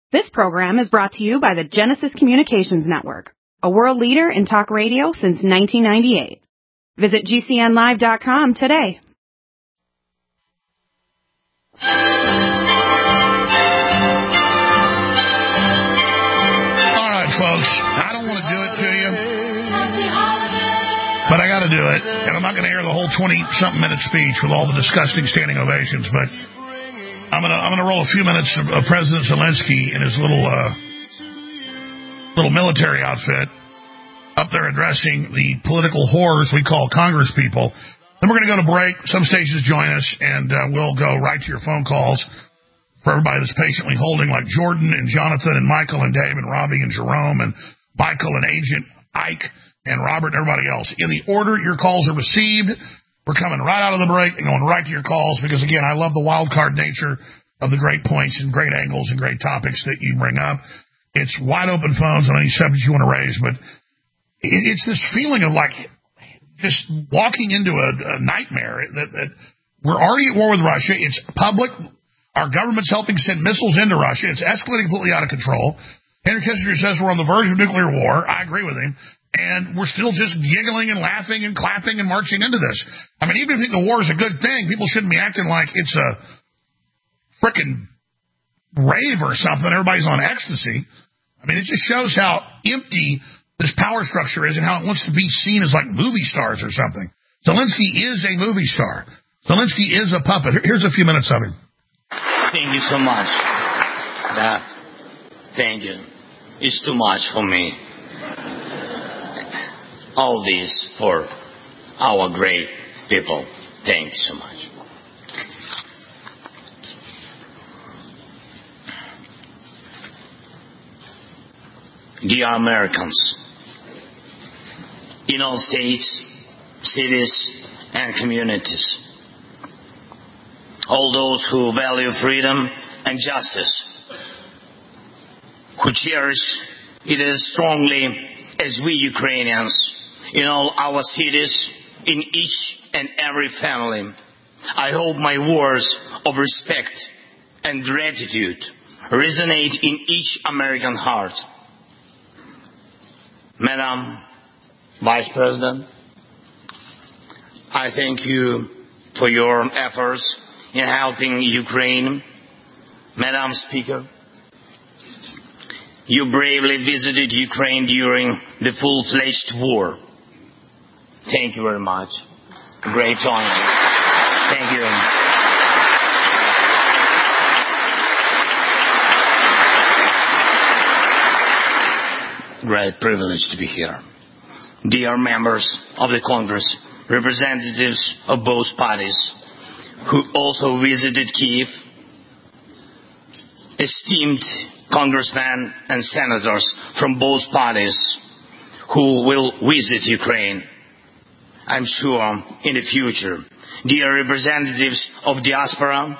This program is brought to you by the Genesis Communications Network, a world leader in talk radio since 1998. Visit GCNlive.com today. All right, folks, I don't want to do it to you, but I got to do it. And I'm not going to air the whole 20-something minute speech with all the disgusting standing ovations, but I'm gonna roll a few minutes of President Zelensky in his little military outfit up there addressing the political whores we call Congress people. Then we're going to go to break. Some stations join us, and we'll go right to your phone calls for everybody that's patiently holding, like Jordan and Jonathan and Michael and Dave and Robbie and Jerome and Michael and Agent Ike and Robert and everybody else. In the order your calls are received, we're coming right out of the break and going right to your calls because, again, I love the wild card nature of the great points and great angles and great topics that you bring up. It's wide open phones on any subject you want to raise, but it's this feeling of like just walking into a nightmare that we're already at war with Russia. It's public. Our government's helping send missiles into Russia. It's escalating completely out of control. Henry Kissinger says we're on the verge of nuclear war. I agree with him. And we're still just giggling and laughing and clapping and marching into this. I mean, even if you think the war is a good thing, people shouldn't be acting like it's a frickin' rave or something. Everybody's on ecstasy. I mean, it just shows how empty this power structure is and how it wants to be seen as like movie stars or something. Zelensky is a movie star. Zelensky is a puppet. Here's a few minutes of him. Thank you so much. Thank you. It's too much for me. All this for our great people. Thank you so much. Dear Americans, in all states, cities, and communities, all those who value freedom and justice, who cherish it as strongly as we Ukrainians, in all our cities, in each and every family, I hope my words of respect and gratitude resonate in each American heart. Madam Vice President, I thank you for your efforts in helping Ukraine. Madam Speaker, you bravely visited Ukraine during the full-fledged war. Thank you very much. Great honor. Thank you. Great privilege to be here. Dear members of the Congress, representatives of both parties who also visited Kyiv, esteemed congressmen and senators from both parties who will visit Ukraine, I'm sure, in the future. Dear representatives of diaspora,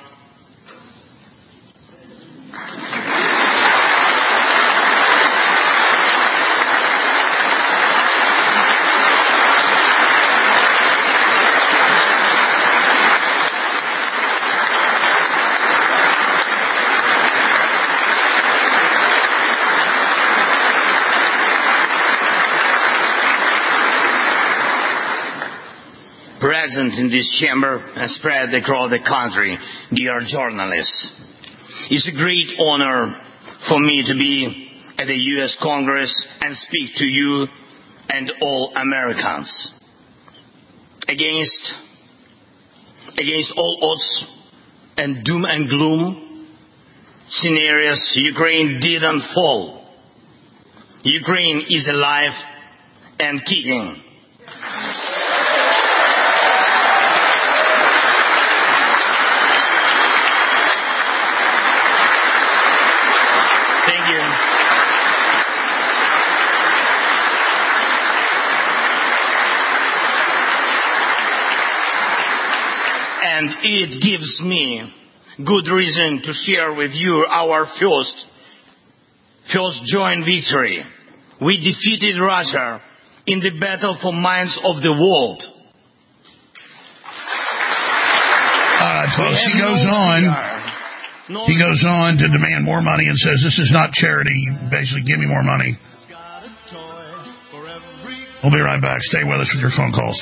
present in this chamber and spread across the country, dear journalists. It's a great honor for me to be at the U.S. Congress and speak to you and all Americans. Against all odds and doom and gloom scenarios, Ukraine didn't fall. Ukraine is alive and kicking. Thank you. And it gives me good reason to share with you our first joint victory. We defeated Russia in the battle for minds of the world. All right, folks, he goes on. He goes on to demand more money and says, this is not charity. Basically, give me more money. We'll be right back. Stay with us with your phone calls.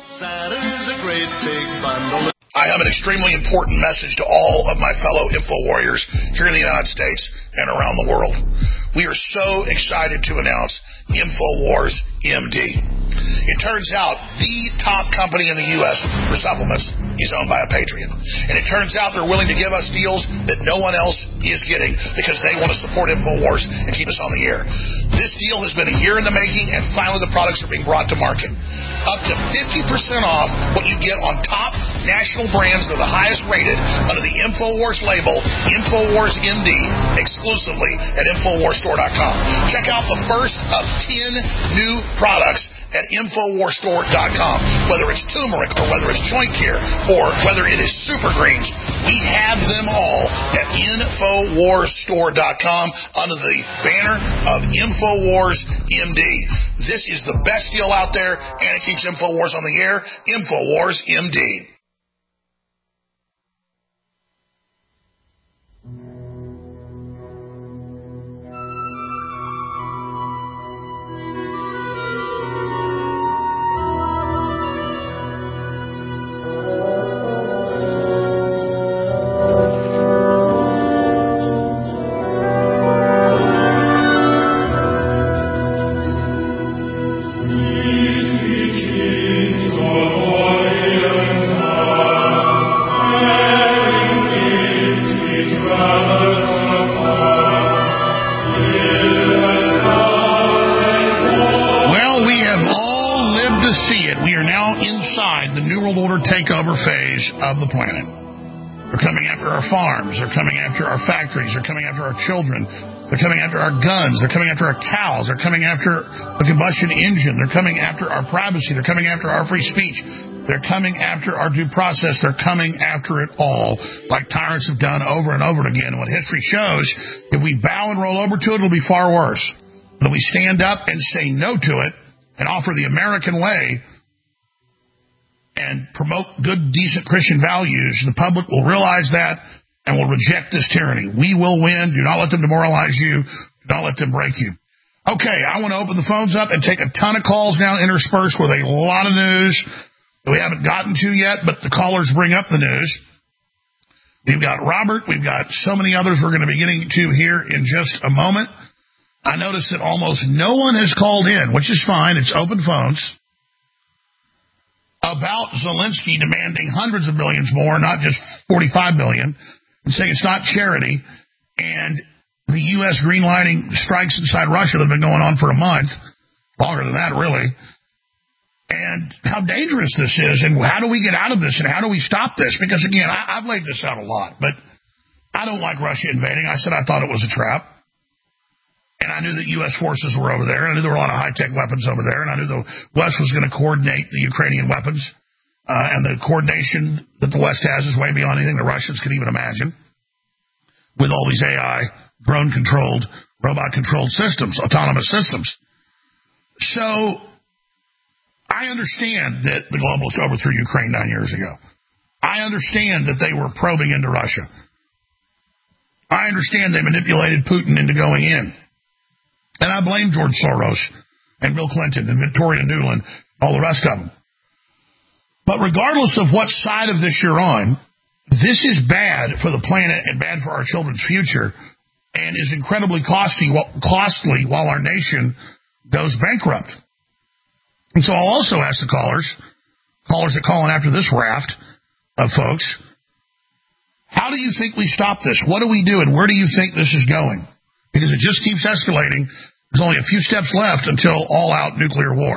I have an extremely important message to all of my fellow info warriors here in the United States and around the world. We are so excited to announce InfoWars MD. It turns out the top company in the U.S. for supplements is owned by a patriot. And it turns out they're willing to give us deals that no one else is getting because they want to support InfoWars and keep us on the air. This deal has been a year in the making, and finally the products are being brought to market. Up to 50% off what you get on top national brands that are the highest rated under the InfoWars label, InfoWars MD, exclusively at InfoWarsStore.com. Check out the first of 10 new products at InfoWarsStore.com. Whether it's turmeric or whether it's joint care or whether it is super greens, we have them all at InfoWarsStore.com under the banner of InfoWars MD. This is the best deal out there, and it keeps InfoWars on the air. InfoWars MD. Takeover phase of the planet. They're coming after our farms. They're coming after our factories. They're coming after our children. They're coming after our guns. They're coming after our cows. They're coming after the combustion engine. They're coming after our privacy. They're coming after our free speech. They're coming after our due process. They're coming after it all, like tyrants have done over and over again. And what history shows, if we bow and roll over to it, it'll be far worse. But if we stand up and say no to it and offer the American way and promote good, decent Christian values, the public will realize that and will reject this tyranny. We will win. Do not let them demoralize you. Do not let them break you. Okay, I want to open the phones up and take a ton of calls now interspersed with a lot of news that we haven't gotten to yet, but the callers bring up the news. We've got Robert. We've got so many others we're going to be getting to here in just a moment. I noticed that almost no one has called in, which is fine. It's open phones. About Zelensky demanding hundreds of billions more, not just $45 billion, and saying it's not charity, and the U.S. greenlighting strikes inside Russia that have been going on for a month, longer than that, really, and how dangerous this is, and how do we get out of this, and how do we stop this? Because, again, I've laid this out a lot, but I don't like Russia invading. I said I thought it was a trap. And I knew that U.S. forces were over there. I knew there were a lot of high-tech weapons over there. And I knew the West was going to coordinate the Ukrainian weapons. And the coordination that the West has is way beyond anything the Russians could even imagine. With all these AI, drone-controlled, robot-controlled systems, autonomous systems. So I understand that the globalists overthrew Ukraine 9 years ago. I understand that they were probing into Russia. I understand they manipulated Putin into going in. And I blame George Soros and Bill Clinton and Victoria Nuland, all the rest of them. But regardless of what side of this you're on, this is bad for the planet and bad for our children's future and is incredibly costly while our nation goes bankrupt. And so I'll also ask the callers that call in after this raft of folks, how do you think we stop this? What do we do and where do you think this is going? Because it just keeps escalating. There's only a few steps left until all-out nuclear war.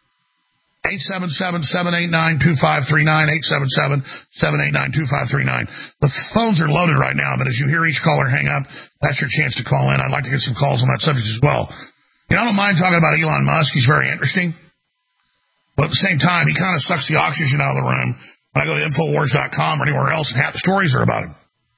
877-789-2539, 877-789-2539. The phones are loaded right now, but as you hear each caller hang up, that's your chance to call in. I'd like to get some calls on that subject as well. You know, I don't mind talking about Elon Musk. He's very interesting. But at the same time, he kind of sucks the oxygen out of the room. When I go to Infowars.com or anywhere else, and half the stories are about him.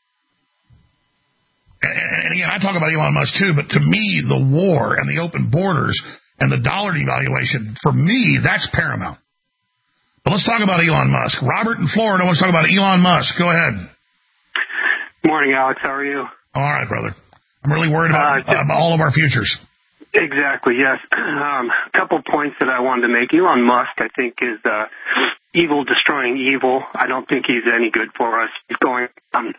And again, I talk about Elon Musk too, but to me, the war and the open borders and the dollar devaluation, for me, that's paramount. But let's talk about Elon Musk. Robert in Florida wants to talk about Elon Musk. Go ahead. Morning, Alex. How are you? All right, brother. I'm really worried about all of our futures. Exactly, yes. A couple points that I wanted to make. Elon Musk, I think, is evil destroying evil. I don't think he's any good for us. He's going on.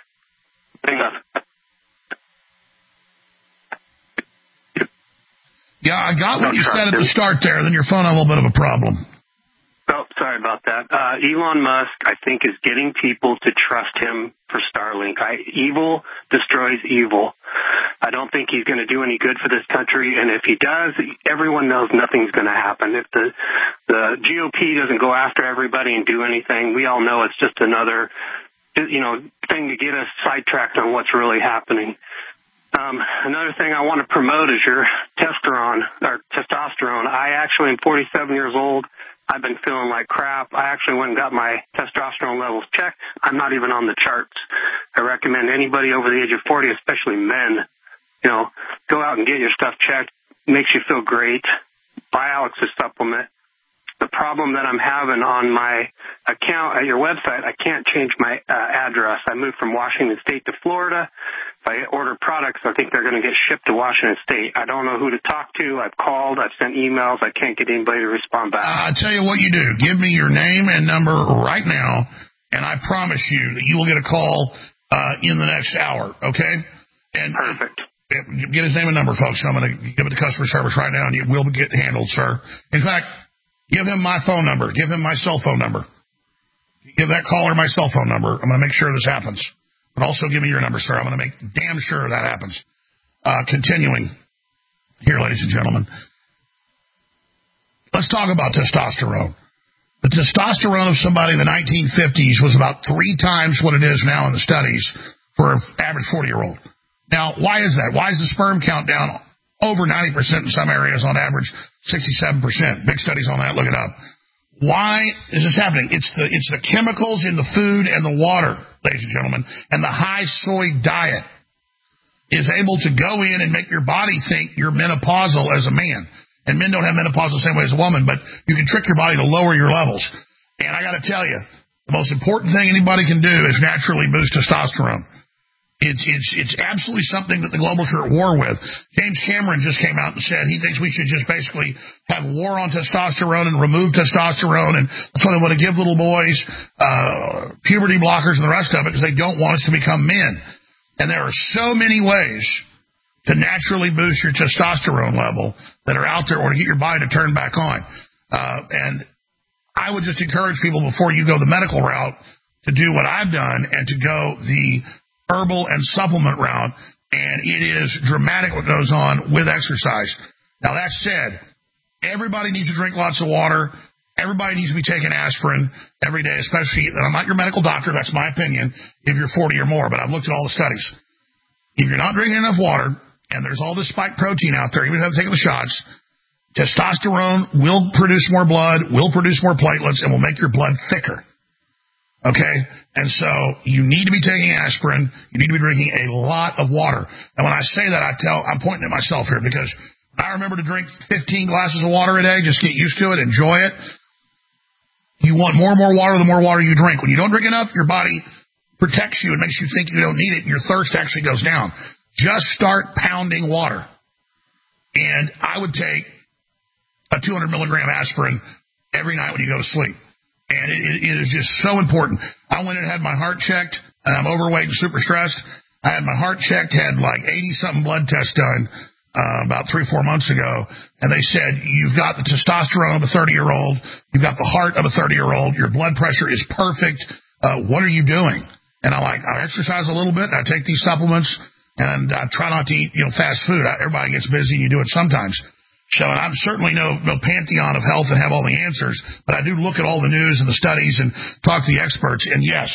Yeah, I got what you said at the start there. Then your phone had a little bit of a problem. Oh, sorry about that. Elon Musk, I think, is getting people to trust him for Starlink. Evil destroys evil. I don't think he's going to do any good for this country, and if he does, everyone knows nothing's going to happen. If the GOP doesn't go after everybody and do anything, we all know it's just another, thing to get us sidetracked on what's really happening. Another thing I want to promote is your testosterone. I actually am 47 years old. I've been feeling like crap. I actually went and got my testosterone levels checked. I'm not even on the charts. I recommend anybody over the age of 40, especially men, go out and get your stuff checked. Makes you feel great. Buy Alex's supplement. The problem that I'm having on my account at your website, I can't change my address. I moved from Washington State to Florida. If I order products, I think they're going to get shipped to Washington State. I don't know who to talk to. I've called. I've sent emails. I can't get anybody to respond back. I'll tell you what you do. Give me your name and number right now, and I promise you that you will get a call in the next hour, okay? And perfect. Get his name and number, folks. I'm going to give it to customer service right now, and it will get handled, sir. In fact, give him my phone number. Give him my cell phone number. Give that caller my cell phone number. I'm going to make sure this happens. But also give me your number, sir. I'm going to make damn sure that happens. Continuing here, ladies and gentlemen. Let's talk about testosterone. The testosterone of somebody in the 1950s was about 3 times what it is now in the studies for an average 40-year-old. Now, why is that? Why is the sperm count down over 90% in some areas, on average 67%? Big studies on that. Look it up. Why is this happening? It's the chemicals in the food and the water, ladies and gentlemen, and the high soy diet is able to go in and make your body think you're menopausal as a man. And men don't have menopause the same way as a woman, but you can trick your body to lower your levels. And I got to tell you, the most important thing anybody can do is naturally boost testosterone. It's absolutely something that the globals are at war with. James Cameron just came out and said he thinks we should just basically have war on testosterone and remove testosterone, and that's why they want to give little boys puberty blockers and the rest of it, because they don't want us to become men. And there are so many ways to naturally boost your testosterone level that are out there, or to get your body to turn back on. And I would just encourage people, before you go the medical route, to do what I've done and to go the herbal and supplement route, and it is dramatic what goes on with exercise. Now, that said, everybody needs to drink lots of water. Everybody needs to be taking aspirin every day, especially, and I'm not your medical doctor, that's my opinion, if you're 40 or more, but I've looked at all the studies. If you're not drinking enough water, and there's all this spike protein out there, even if you haven't taken the shots, testosterone will produce more blood, will produce more platelets, and will make your blood thicker. Okay? And so you need to be taking aspirin. You need to be drinking a lot of water. And when I say that, I'm pointing at myself here, because I remember to drink 15 glasses of water a day, just get used to it, enjoy it. You want more and more water the more water you drink. When you don't drink enough, your body protects you and makes you think you don't need it, and your thirst actually goes down. Just start pounding water. And I would take a 200 milligram aspirin every night when you go to sleep. And it is just so important. I went and had my heart checked, and I'm overweight and super stressed. I had my heart checked, had like 80-something blood tests done about 3-4 months ago, and they said, you've got the testosterone of a 30-year-old, you've got the heart of a 30-year-old, your blood pressure is perfect, what are you doing? And I exercise a little bit, I take these supplements, and I try not to eat fast food. Everybody gets busy, and you do it sometimes. So I'm certainly no pantheon of health and have all the answers, but I do look at all the news and the studies and talk to the experts. And yes,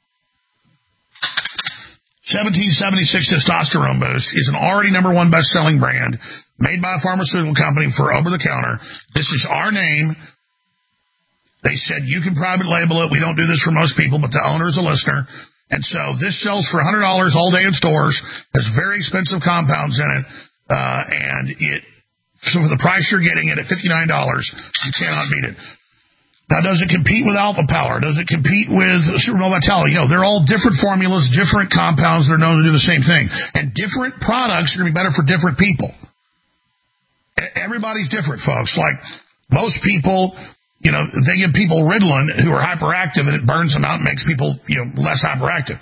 1776 Testosterone Boost is an already #1 best-selling brand made by a pharmaceutical company for over-the-counter. This is our name. They said you can private label it. We don't do this for most people, but the owner is a listener. And so this sells for $100 all day in stores. Has very expensive compounds in it, and so for the price you're getting it at $59, you cannot beat it. Now, does it compete with Alpha Power? Does it compete with Supermodel Vitality? They're all different formulas, different compounds that are known to do the same thing. And different products are going to be better for different people. Everybody's different, folks. Like, most people, they give people Ritalin who are hyperactive, and it burns them out and makes people, less hyperactive.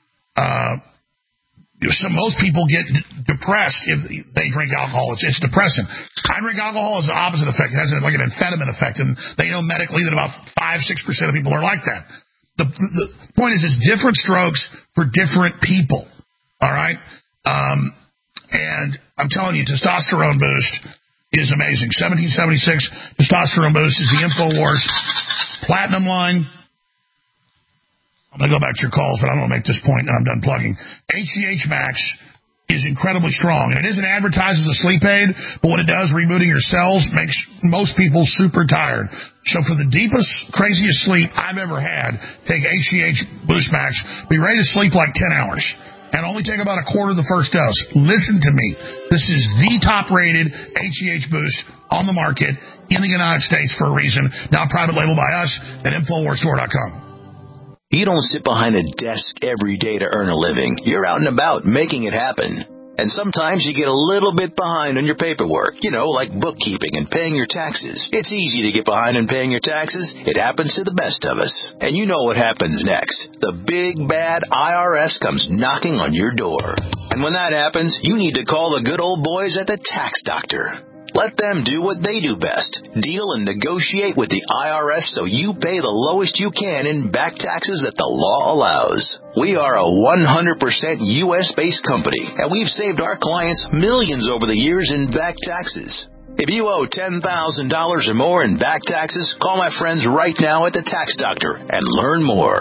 So most people get depressed if they drink alcohol. It's depressing. I drink alcohol has the opposite effect. It has like an amphetamine effect, and they know medically that about 5-6% of people are like that. The point is, it's different strokes for different people. All right, and I'm telling you, Testosterone Boost is amazing. 1776 Testosterone Boost is the InfoWars Platinum line. I'm going to go back to your calls, but I'm going to make this point, and I'm done plugging. HGH Max is incredibly strong, and it isn't advertised as a sleep aid, but what it does, rebooting your cells, makes most people super tired. So for the deepest, craziest sleep I've ever had, take HGH Boost Max. Be ready to sleep like 10 hours, and only take about a quarter of the first dose. Listen to me. This is the top-rated HGH Boost on the market in the United States for a reason. Now private label by us at InfoWarsStore.com. You don't sit behind a desk every day to earn a living. You're out and about making it happen. And sometimes you get a little bit behind on your paperwork, like bookkeeping and paying your taxes. It's easy to get behind in paying your taxes. It happens to the best of us. And you know what happens next. The big, bad IRS comes knocking on your door. And when that happens, you need to call the good old boys at the Tax Doctor. Let them do what they do best. Deal and negotiate with the IRS so you pay the lowest you can in back taxes that the law allows. We are a 100% U.S.-based company, and we've saved our clients millions over the years in back taxes. If you owe $10,000 or more in back taxes, call my friends right now at the Tax Doctor and learn more.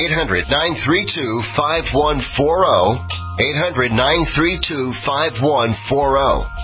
800-932-5140. 800-932-5140.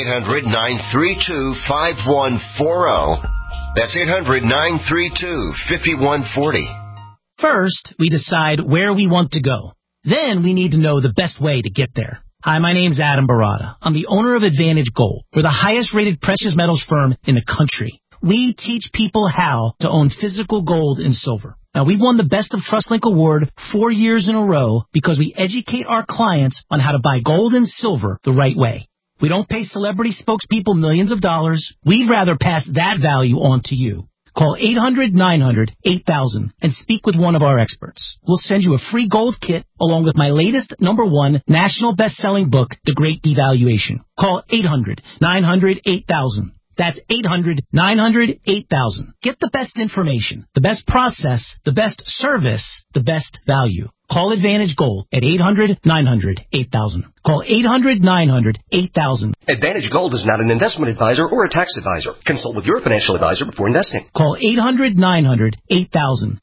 800-932-5140. That's 800-932-5140. First, we decide where we want to go. Then we need to know the best way to get there. Hi, my name's Adam Barada. I'm the owner of Advantage Gold. We're the highest-rated precious metals firm in the country. We teach people how to own physical gold and silver. Now, we've won the Best of TrustLink Award 4 years in a row because we educate our clients on how to buy gold and silver the right way. We don't pay celebrity spokespeople millions of dollars. We'd rather pass that value on to you. Call 800-900-8000 and speak with one of our experts. We'll send you a free gold kit along with my latest #1 national best-selling book, The Great Devaluation. Call 800-900-8000. That's 800-900-8000. Get the best information, the best process, the best service, the best value. Call Advantage Gold at 800-900-8000. Call 800-900-8000. Advantage Gold is not an investment advisor or a tax advisor. Consult with your financial advisor before investing. Call 800-900-8000.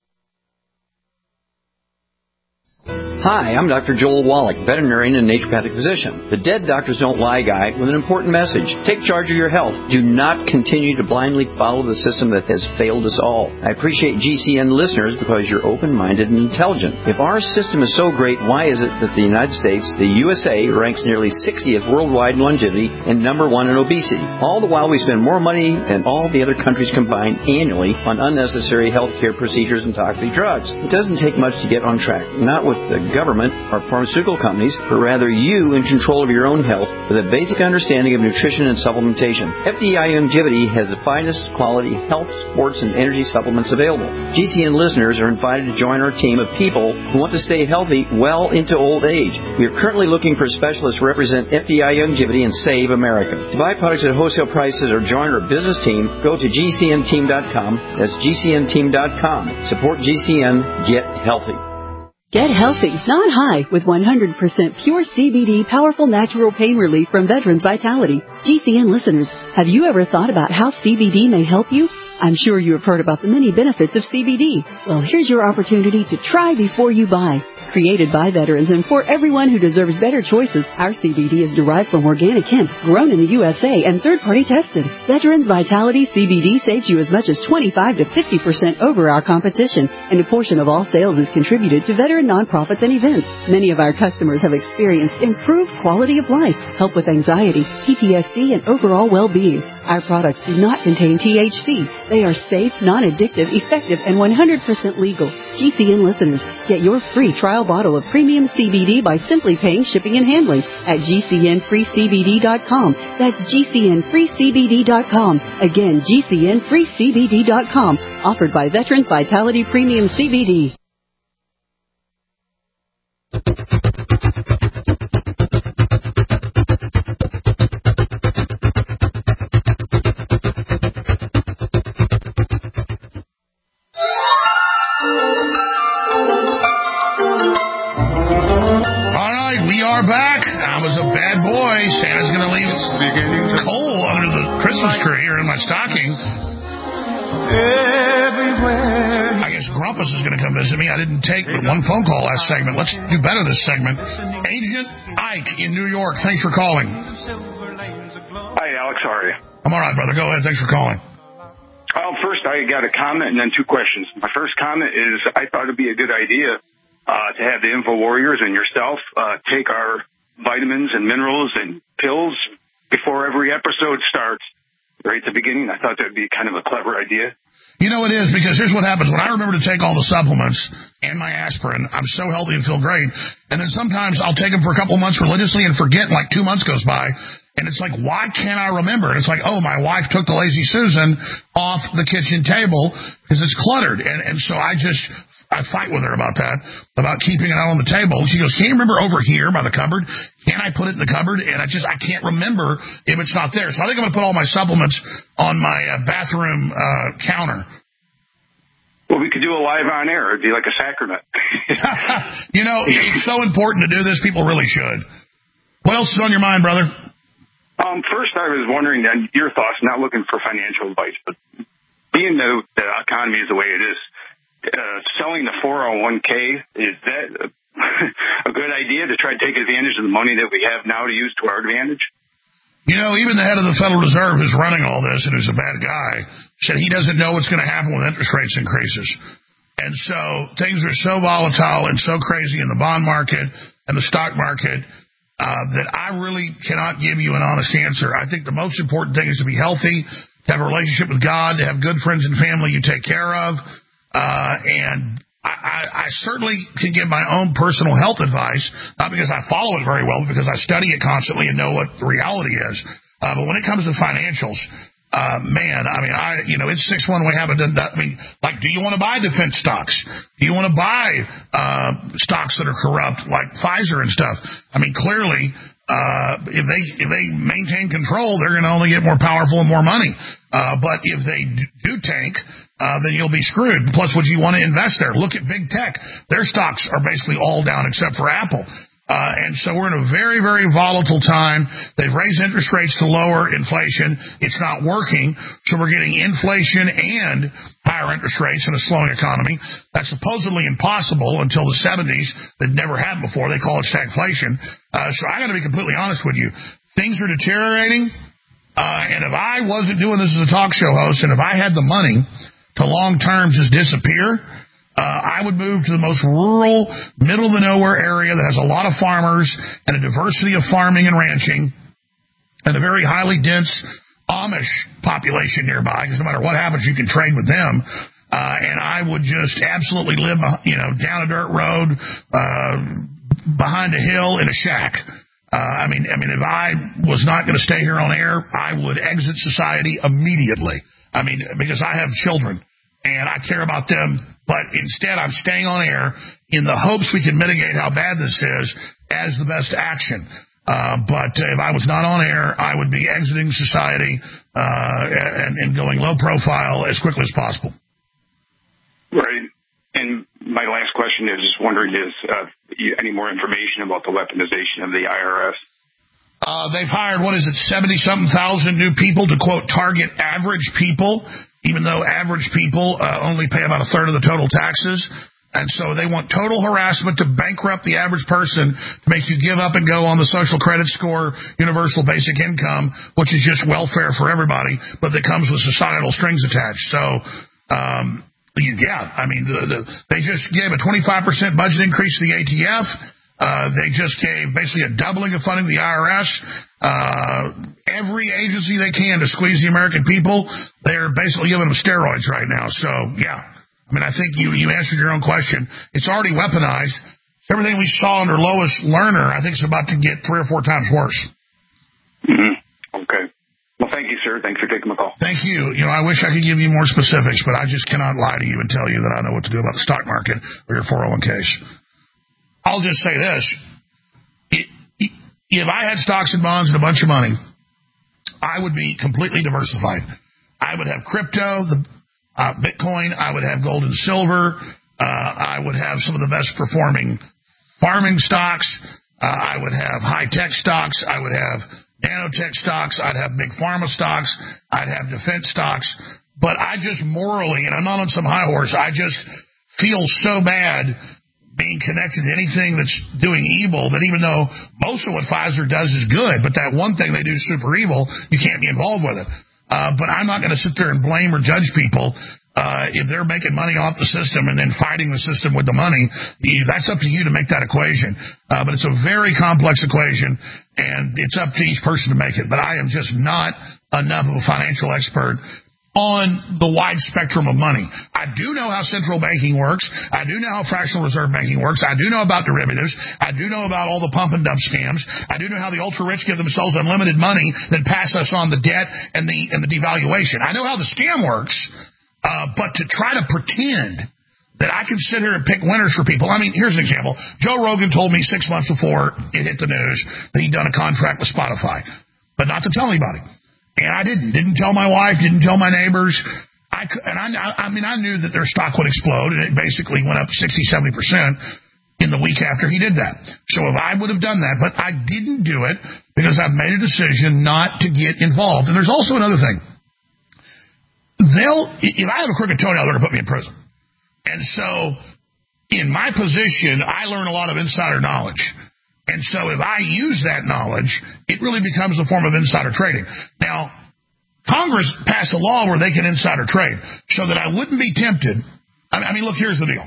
Hi, I'm Dr. Joel Wallach, veterinarian and naturopathic physician. The Dead Doctors Don't Lie guy with an important message. Take charge of your health. Do not continue to blindly follow the system that has failed us all. I appreciate GCN listeners because you're open-minded and intelligent. If our system is so great, why is it that the United States, the USA, ranks nearly 60th worldwide in longevity and #1 in obesity? All the while we spend more money than all the other countries combined annually on unnecessary healthcare procedures and toxic drugs. It doesn't take much to get on track. Not with the government or pharmaceutical companies, but rather you in control of your own health with a basic understanding of nutrition and supplementation. FDI Longevity has the finest quality health, sports, and energy supplements available. GCN listeners are invited to join our team of people who want to stay healthy well into old age. We are currently looking for specialists to represent FDI Longevity and Save America. To buy products at wholesale prices or join our business team, go to GCNteam.com. That's GCNteam.com. Support GCN. Get healthy. Get healthy, not high, with 100% pure CBD powerful natural pain relief from Veterans Vitality. GCN listeners, have you ever thought about how CBD may help you? I'm sure you have heard about the many benefits of CBD. Well, here's your opportunity to try before you buy. Created by veterans and for everyone who deserves better choices, our CBD is derived from organic hemp, grown in the USA, and third-party tested. Veterans Vitality CBD saves you as much as 25 to 50% over our competition, and a portion of all sales is contributed to veteran nonprofits and events. Many of our customers have experienced improved quality of life, help with anxiety, PTSD, and overall well-being. Our products do not contain THC. They are safe, non-addictive, effective, and 100% legal. GCN listeners, get your free trial bottle of premium CBD by simply paying shipping and handling at GCNFreeCBD.com. That's GCNFreeCBD.com. Again, GCNFreeCBD.com. Offered by Veterans Vitality Premium CBD. Back. I was a bad boy. Santa's going to leave coal under the Christmas tree or in my stocking. I guess Grumpus is going to come visit me. I didn't take but one phone call last segment. Let's do better this segment. Agent Ike in New York. Thanks for calling. Hi, Alex. How are you? I'm all right, brother. Go ahead. Thanks for calling. First, I got a comment and then two questions. My first comment is I thought it'd be a good idea to have the Info Warriors and yourself take our vitamins and minerals and pills before every episode starts, right at the beginning. I thought that would be kind of a clever idea. You know it is, because here's what happens. When I remember to take all the supplements and my aspirin, I'm so healthy and feel great. And then sometimes I'll take them for a couple months religiously and forget, and like 2 months goes by. And it's like, why can't I remember? And it's like, oh, my wife took the Lazy Susan off the kitchen table because it's cluttered. And so I fight with her about that, about keeping it out on the table. She goes, can you remember over here by the cupboard? Can I put it in the cupboard? And I can't remember if it's not there. So I think I'm going to put all my supplements on my bathroom counter. Well, we could do a live on air. It'd be like a sacrament. You know, it's so important to do this. People really should. What else is on your mind, brother? First, I was wondering your thoughts, not looking for financial advice, but being the economy is the way it is, selling the 401k, is that a good idea to try to take advantage of the money that we have now to use to our advantage? You know, even the head of the Federal Reserve who's running all this, and who's a bad guy, said he doesn't know what's going to happen with interest rates increases. And so things are so volatile and so crazy in the bond market and the stock market that I really cannot give you an honest answer. I think the most important thing is to be healthy, to have a relationship with God, to have good friends and family you take care of. And I certainly can give my own personal health advice, not because I follow it very well, but because I study it constantly and know what the reality is. But when it comes to financials, it's 6-1. We haven't done that. I mean, like, do you want to buy defense stocks? Do you want to buy stocks that are corrupt, like Pfizer and stuff? I mean, clearly, if they maintain control, they're going to only get more powerful and more money. But if they do tank, then you'll be screwed. Plus, would you want to invest there? Look at big tech. Their stocks are basically all down except for Apple. And so we're in a very, very volatile time. They've raised interest rates to lower inflation. It's not working. So we're getting inflation and higher interest rates in a slowing economy. That's supposedly impossible until the 70s. That never happened before. They call it stagflation. So I got to be completely honest with you. Things are deteriorating. And if I wasn't doing this as a talk show host, and if I had the money to long-term just disappear, I would move to the most rural, middle-of-the-nowhere area that has a lot of farmers and a diversity of farming and ranching and a very highly dense Amish population nearby, because no matter what happens, you can trade with them. And I would just absolutely live, down a dirt road, behind a hill in a shack. I mean, if I was not going to stay here on air, I would exit society immediately. I mean, because I have children and I care about them. But instead, I'm staying on air in the hopes we can mitigate how bad this is as the best action. But if I was not on air, I would be exiting society and going low profile as quickly as possible. Right. And my last question is just wondering, any more information about the weaponization of the IRS? They've hired, 70-something thousand new people to, quote, target average people, even though average people only pay about a third of the total taxes. And so they want total harassment to bankrupt the average person, to make you give up and go on the social credit score, universal basic income, which is just welfare for everybody, but that comes with societal strings attached. So, they just gave a 25% budget increase to the ATF. They just gave basically a doubling of funding to the IRS. every agency they can to squeeze the American people. They're basically giving them steroids right now. So, yeah. I mean, I think you answered your own question. It's already weaponized. Everything we saw under Lois Lerner, I think, is about to get 3 or 4 times worse. Mm-hmm. Okay. Well, thank you, sir. Thanks for taking my call. Thank you. I wish I could give you more specifics, but I just cannot lie to you and tell you that I know what to do about the stock market or your 401ks. I'll just say this. If I had stocks and bonds and a bunch of money, I would be completely diversified. I would have crypto, Bitcoin. I would have gold and silver. I would have some of the best performing farming stocks. I would have high-tech stocks. I would have nanotech stocks. I'd have big pharma stocks. I'd have defense stocks. But I just morally, and I'm not on some high horse, I just feel so bad being connected to anything that's doing evil that even though most of what Pfizer does is good, but that one thing they do is super evil, you can't be involved with it. But I'm not going to sit there and blame or judge people if they're making money off the system and then fighting the system with the money. That's up to you to make that equation. But it's a very complex equation, and it's up to each person to make it. But I am just not enough of a financial expert on the wide spectrum of money. I do know how central banking works. I do know how fractional reserve banking works. I do know about derivatives. I do know about all the pump and dump scams. I do know how the ultra-rich give themselves unlimited money, then pass us on the debt and the devaluation. I know how the scam works, but to try to pretend that I can sit here and pick winners for people. I mean, here's an example. Joe Rogan told me 6 months before it hit the news that he'd done a contract with Spotify, but not to tell anybody. And I didn't tell my wife, didn't tell my neighbors. I knew that their stock would explode, and it basically went up 60-70% in the week after he did that. So if I would have done that, but I didn't do it because I've made a decision not to get involved. And there's also another thing. If I have a crooked toenail, they're going to put me in prison. And so in my position, I learn a lot of insider knowledge. And so if I use that knowledge, it really becomes a form of insider trading. Now, Congress passed a law where they can insider trade so that I wouldn't be tempted. I mean, look, here's the deal.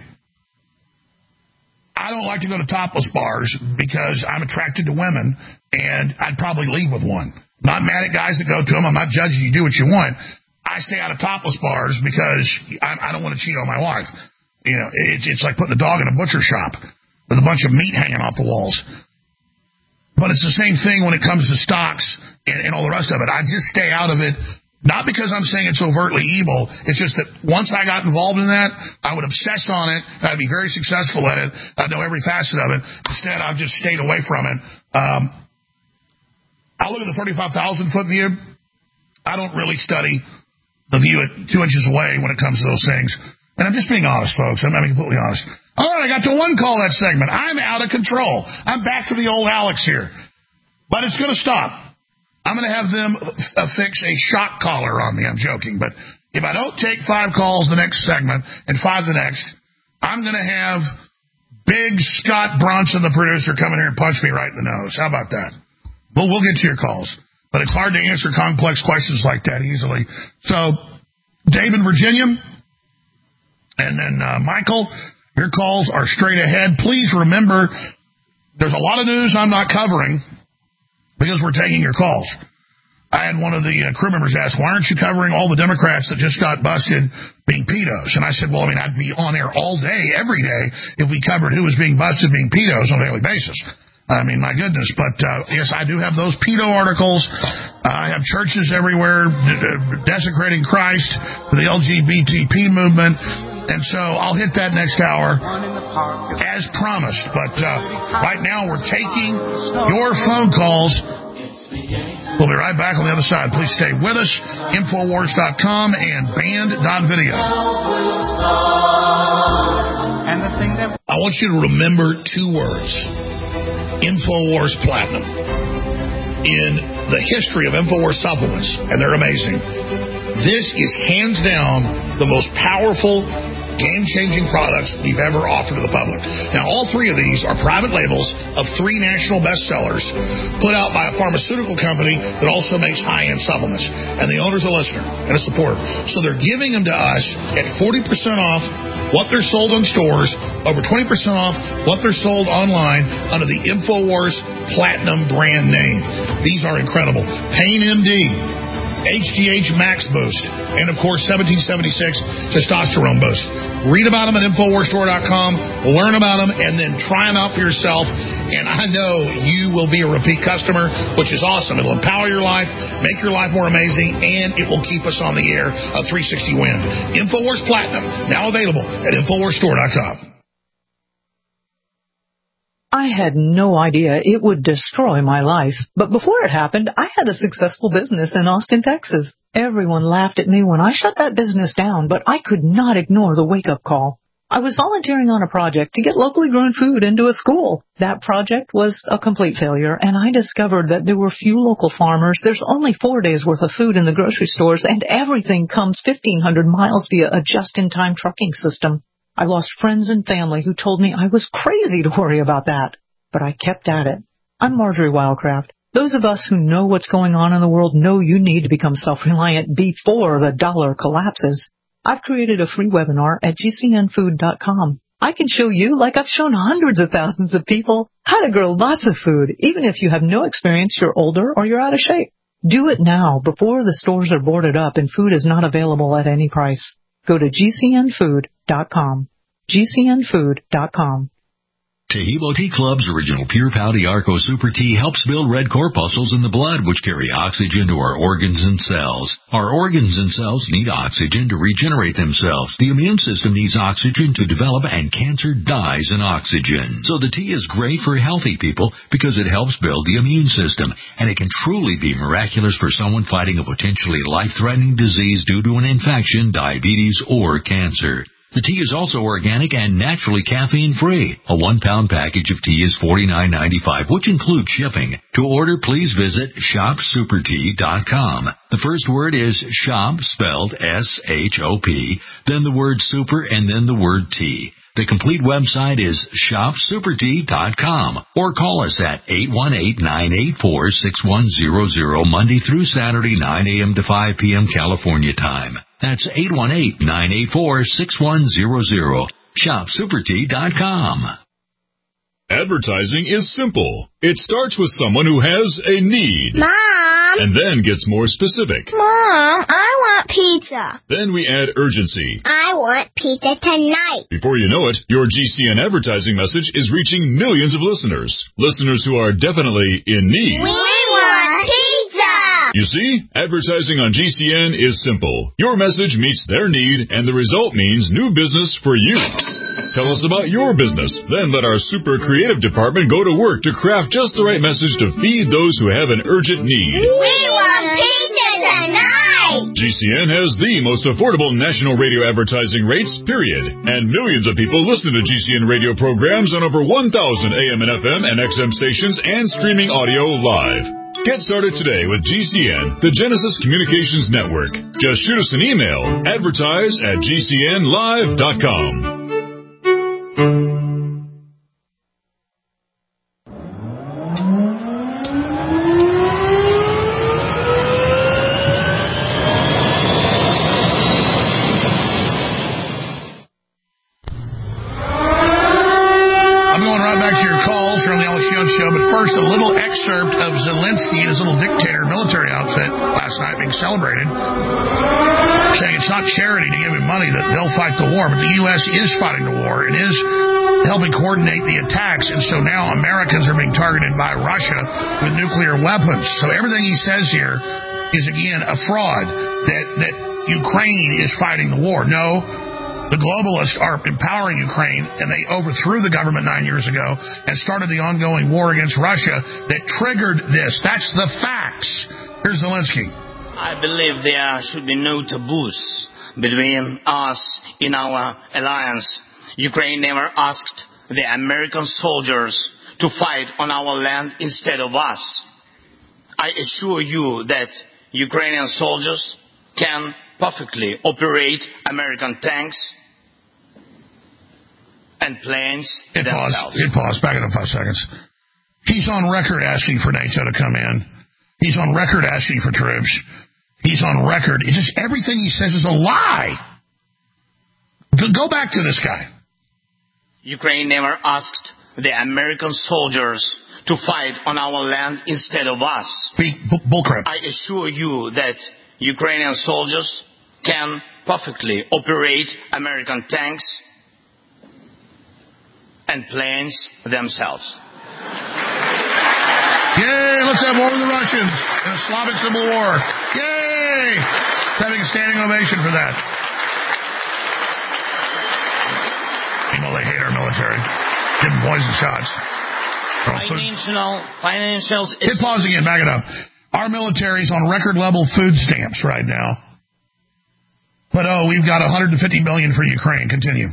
I don't like to go to topless bars because I'm attracted to women, and I'd probably leave with one. I'm not mad at guys that go to them. I'm not judging you. Do what you want. I stay out of topless bars because I don't want to cheat on my wife. It's like putting a dog in a butcher shop with a bunch of meat hanging off the walls. But it's the same thing when it comes to stocks and all the rest of it. I just stay out of it, not because I'm saying it's overtly evil. It's just that once I got involved in that, I would obsess on it, and I'd be very successful at it. I'd know every facet of it. Instead, I've just stayed away from it. I look at the 35,000-foot view. I don't really study the view at 2 inches away when it comes to those things. And I'm just being honest, folks. I'm being completely honest. All right, I got to one call that segment. I'm out of control. I'm back to the old Alex here. But it's going to stop. I'm going to have them fix a shock collar on me. I'm joking. But if I don't take 5 calls the next segment and 5 the next, I'm going to have big Scott Bronson, the producer, come in here and punch me right in the nose. How about that? Well, we'll get to your calls. But it's hard to answer complex questions like that easily. So, Dave in Virginia, and then Michael, your calls are straight ahead. Please remember, there's a lot of news I'm not covering because we're taking your calls. I had one of the crew members ask, why aren't you covering all the Democrats that just got busted being pedos? And I said, well, I'd be on air all day, every day, if we covered who was being busted being pedos on a daily basis. My goodness. But, yes, I do have those pedo articles. I have churches everywhere desecrating Christ for the LGBTP movement. And so I'll hit that next hour as promised. But right now we're taking your phone calls. We'll be right back on the other side. Please stay with us. Infowars.com and band.video. I want you to remember 2 words. InfoWars Platinum. In the history of InfoWars supplements, and they're amazing, this is hands down the most powerful, game-changing products we've ever offered to the public. Now, all 3 of these are private labels of 3 national bestsellers put out by a pharmaceutical company that also makes high-end supplements. And the owner's a listener and a supporter. So they're giving them to us at 40% off what they're sold in stores, over 20% off what they're sold online under the InfoWars Platinum brand name. These are incredible. Pain MD, HGH Max Boost, and, of course, 1776 Testosterone Boost. Read about them at InfoWarsStore.com, learn about them, and then try them out for yourself. And I know you will be a repeat customer, which is awesome. It'll empower your life, make your life more amazing, and it will keep us on the air of 360 Win. InfoWars Platinum, now available at InfoWarsStore.com. I had no idea it would destroy my life. But before it happened, I had a successful business in Austin, Texas. Everyone laughed at me when I shut that business down, but I could not ignore the wake-up call. I was volunteering on a project to get locally grown food into a school. That project was a complete failure, and I discovered that there were few local farmers. There's only 4 days' worth of food in the grocery stores, and everything comes 1,500 miles via a just-in-time trucking system. I lost friends and family who told me I was crazy to worry about that. But I kept at it. I'm Marjorie Wildcraft. Those of us who know what's going on in the world know you need to become self-reliant before the dollar collapses. I've created a free webinar at GCNfood.com. I can show you, like I've shown hundreds of thousands of people, how to grow lots of food, even if you have no experience, you're older, or you're out of shape. Do it now, before the stores are boarded up and food is not available at any price. Go to GCNfood.com. GCNfood.com. Taheebo Tea Club's original Pure Pouty Arco Super Tea helps build red corpuscles in the blood, which carry oxygen to our organs and cells. Our organs and cells need oxygen to regenerate themselves. The immune system needs oxygen to develop, and cancer dies in oxygen. So the tea is great for healthy people because it helps build the immune system, and it can truly be miraculous for someone fighting a potentially life-threatening disease due to an infection, diabetes, or cancer. The tea is also organic and naturally caffeine-free. A 1-pound package of tea is $49.95, which includes shipping. To order, please visit ShopSuperTea.com. The first word is shop, spelled S-H-O-P, then the word super, and then the word tea. The complete website is ShopSuperTea.com, or call us at 818-984-6100, Monday through Saturday, 9 a.m. to 5 p.m. California time. That's 818-984-6100. ShopSuperTea.com. Advertising is simple. It starts with someone who has a need. Mom! And then gets more specific. Mom, I want pizza. Then we add urgency. I want pizza tonight. Before you know it, your GCN advertising message is reaching millions of listeners. Listeners who are definitely in need. We want pizza! You see, advertising on GCN is simple. Your message meets their need, and the result means new business for you. Tell us about your business. Then let our super creative department go to work to craft just the right message to feed those who have an urgent need. We want pizza tonight! GCN has the most affordable national radio advertising rates, period. And millions of people listen to GCN radio programs on over 1,000 AM and FM and XM stations and streaming audio live. Get started today with GCN, the Genesis Communications Network. Just shoot us an email, advertise@gcnlive.com. Show, but first, a little excerpt of Zelensky and his little dictator military outfit last night being celebrated, saying it's not charity to give him money that they'll fight the war, but the U.S. is fighting the war and is helping coordinate the attacks, and so now Americans are being targeted by Russia with nuclear weapons. So everything he says here is, again, a fraud, that Ukraine is fighting the war. No. The globalists are empowering Ukraine, and they overthrew the government 9 years ago and started the ongoing war against Russia that triggered this. That's the facts. Here's Zelensky. I believe there should be no taboos between us in our alliance. Ukraine never asked the American soldiers to fight on our land instead of us. I assure you that Ukrainian soldiers can perfectly operate American tanks and planes themselves. Hit pause. Back it up 5 seconds. He's on record asking for NATO to come in. He's on record asking for troops. He's on record. It's just everything he says is a lie. Go back to this guy. Ukraine never asked the American soldiers to fight on our land instead of us. Bullcrap. I assure you that Ukrainian soldiers can perfectly operate American tanks and planes themselves. Yay, let's have war with the Russians in a Slavic Civil War. Yay! Having a standing ovation for that. You know they hate our military. Give them poison shots. Financials. Hit pause again, back it up. Our military's on record level food stamps right now. But we've got $150 billion for Ukraine. Continue.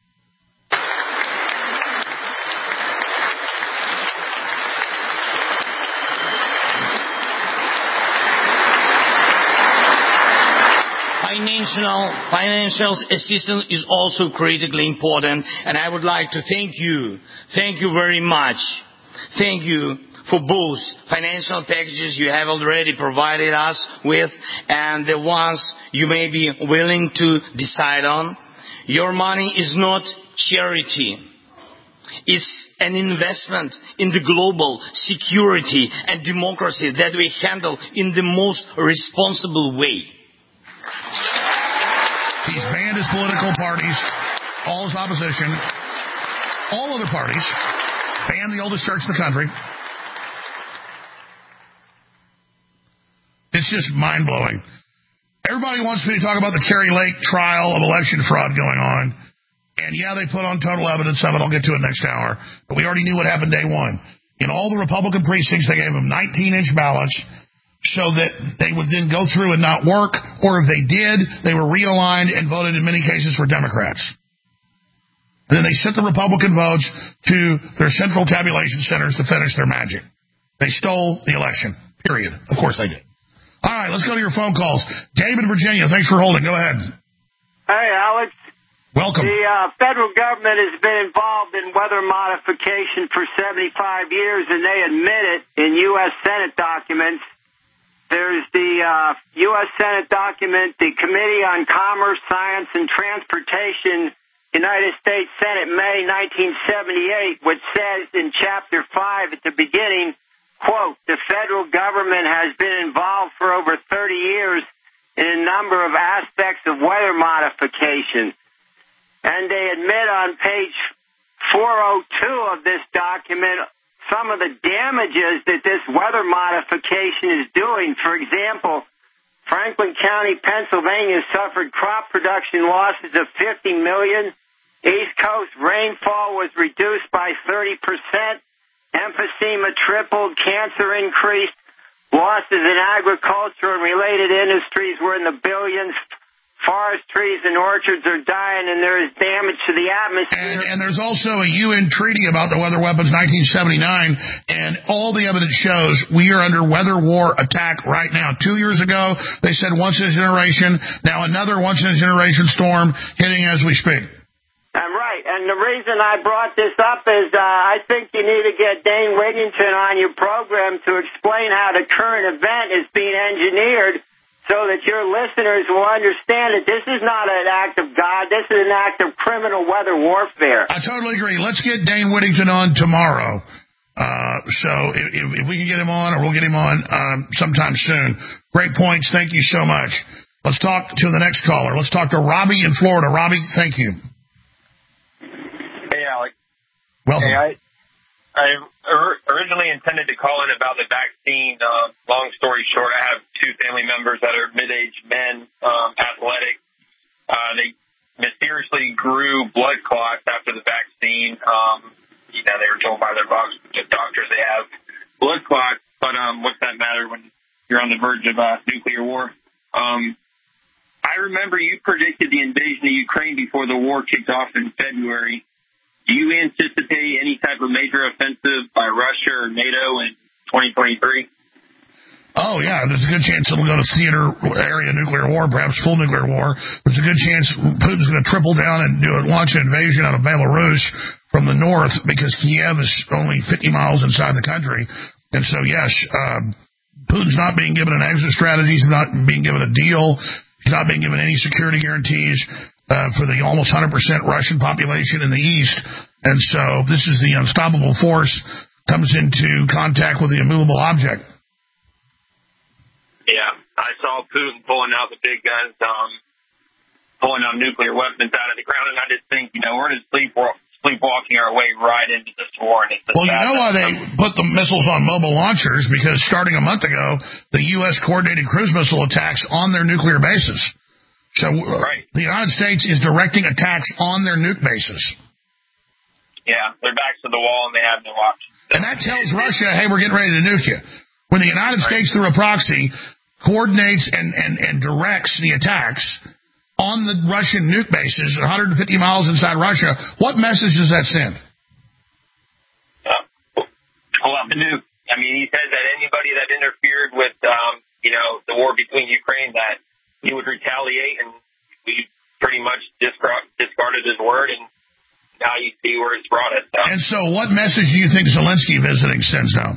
Financial assistance is also critically important, and I would like to thank you very much. Thank you for both financial packages you have already provided us with and the ones you may be willing to decide on. Your money is not charity. It's an investment in the global security and democracy that we handle in the most responsible way. He's banned his political parties, all his opposition, all other parties, banned the oldest church in the country. It's just mind-blowing. Everybody wants me to talk about the Kerry Lake trial of election fraud going on. And yeah, they put on total evidence of it. I'll get to it next hour. But we already knew what happened day one. In all the Republican precincts, they gave them 19-inch ballots so that they would then go through and not work, or if they did, they were realigned and voted in many cases for Democrats. And then they sent the Republican votes to their central tabulation centers to finish their magic. They stole the election, period. Of course they did. All right, let's go to your phone calls. Dave in Virginia, thanks for holding. Go ahead. Hey, Alex. Welcome. The federal government has been involved in weather modification for 75 years, and they admit it in U.S. Senate documents. There's the U.S. Senate document, the Committee on Commerce, Science, and Transportation, United States Senate, May 1978, which says in Chapter 5 at the beginning, quote, the federal government has been involved for over 30 years in a number of aspects of weather modification. And they admit on page 402 of this document some of the damages that this weather modification is doing. For example, Franklin County, Pennsylvania suffered crop production losses of $50 million. East Coast rainfall was reduced by 30%. Emphysema tripled. Cancer increased. Losses in agriculture and related industries were in the billions. Forest trees and orchards are dying, and there is damage to the atmosphere. And there's also a UN treaty about the weather weapons, 1979, and all the evidence shows we are under weather war attack right now. 2 years ago, they said once in a generation. Now another once in a generation storm hitting as we speak. I'm right, and the reason I brought this up is I think you need to get Dane Whittington on your program to explain how the current event is being engineered, so that your listeners will understand that this is not an act of God. This is an act of criminal weather warfare. I totally agree. Let's get Dane Whittington on tomorrow. So if we can get him on, or we'll get him on sometime soon. Great points. Thank you so much. Let's talk to the next caller. Let's talk to Robbie in Florida. Robbie, thank you. Hey, Alex. Welcome. Hey, I originally intended to call in about the vaccine. Long story short, I have two family members that are mid-aged men, athletic. They mysteriously grew blood clots after the vaccine. They were told by their doctors they have blood clots, but what's that matter when you're on the verge of nuclear war? I remember you predicted the invasion of Ukraine before the war kicked off in February. Do you anticipate any type of major offensive by Russia or NATO in 2023? Oh, yeah. There's a good chance it'll go to theater area nuclear war, perhaps full nuclear war. There's a good chance Putin's going to triple down and launch an invasion out of Belarus from the north, because Kiev is only 50 miles inside the country. And so, yes, Putin's not being given an exit strategy. He's not being given a deal. He's not being given any security guarantees. for the almost 100% Russian population in the east. And so this is the unstoppable force comes into contact with the immovable object. Yeah, I saw Putin pulling out the big guns, pulling out nuclear weapons out of the ground, and I just think, we're just sleepwalking our way right into this war. And well, you know why they put the missiles on mobile launchers? Because starting a month ago, the U.S. coordinated cruise missile attacks on their nuclear bases. So the United States is directing attacks on their nuke bases. Yeah, their backs to the wall, and they have no option. And that tells Russia, hey, we're getting ready to nuke you. When the United States, through a proxy, coordinates and directs the attacks on the Russian nuke bases 150 miles inside Russia, what message does that send? Pull out the nuke. I mean, he says that anybody that interfered with, the war between Ukraine, that he would retaliate, and we pretty much discarded his word, and now you see where it's brought us. And so what message do you think Zelensky visiting sends now?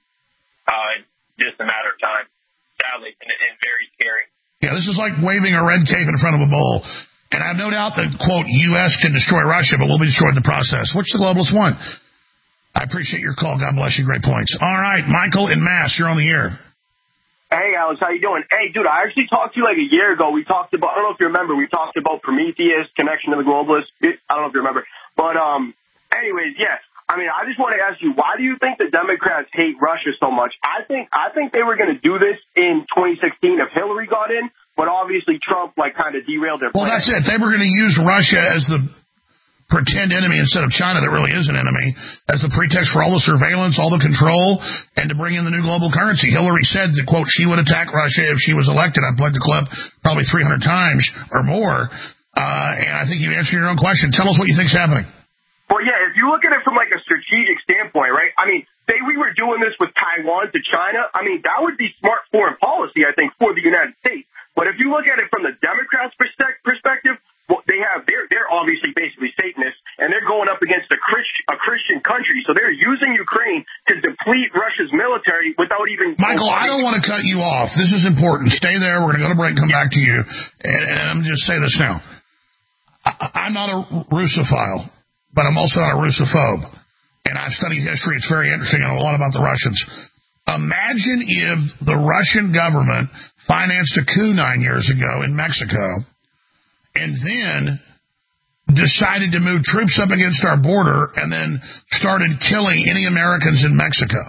Just a matter of time, sadly, and very scary. Yeah, this is like waving a red cape in front of a bull. And I have no doubt that, quote, U.S. can destroy Russia, but we'll be destroyed in the process. Which the globalists want? I appreciate your call. God bless you. Great points. All right, Michael in Mass, you're on the air. Hey, Alex, how you doing? Hey, dude, I actually talked to you like a year ago. We talked about, I don't know if you remember, we talked about Prometheus, connection to the globalists. I don't know if you remember. But anyways, yes. I mean, I just want to ask you, why do you think the Democrats hate Russia so much? I think they were going to do this in 2016 if Hillary got in, but obviously Trump kind of derailed their plan. Well, that's it. They were going to use Russia as the pretend enemy instead of China that really is an enemy, as the pretext for all the surveillance, all the control, and to bring in the new global currency. Hillary said that, quote, she would attack Russia if she was elected. I played the clip probably 300 times or more, and I think you answered your own question. Tell us what you think's happening. Well, yeah, if you look at it from a strategic standpoint, right? I mean, say we were doing this with Taiwan to China, I mean, that would be smart foreign policy, I think, for the United States. But if you look at it from the Democrats' perspective, well, they're obviously basically Satanists, and they're going up against a Christian country. So they're using Ukraine to deplete Russia's military without even... Michael, I don't want to cut you off. This is important. Stay there. We're going to go to break and come back to you. And I'm just say this now. I'm not a Russophile, but I'm also not a Russophobe. And I've studied history. It's very interesting. I know a lot about the Russians. Imagine if the Russian government financed a coup 9 years ago in Mexico and then decided to move troops up against our border and then started killing any Americans in Mexico.